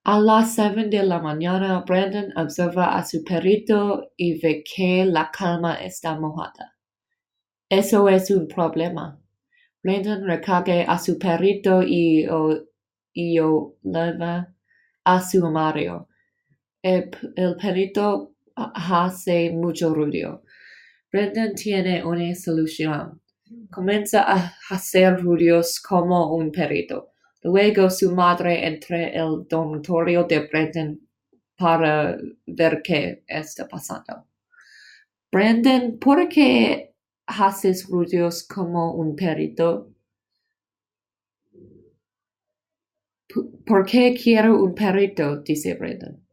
A las 7 de la mañana, Brandon observa a su perrito y ve que la cama está mojada. Eso es un problema. Brandon recoge a su perrito y lo lleva a su armario. El perrito hace mucho ruido. Brandon tiene una solución. Comienza a hacer ruidos como un perrito. Luego su madre entra el dormitorio de Brandon para ver qué está pasando. Brandon, ¿por qué haces ruidos como un perrito? ¿Por qué quiero un perrito? Dice Brandon.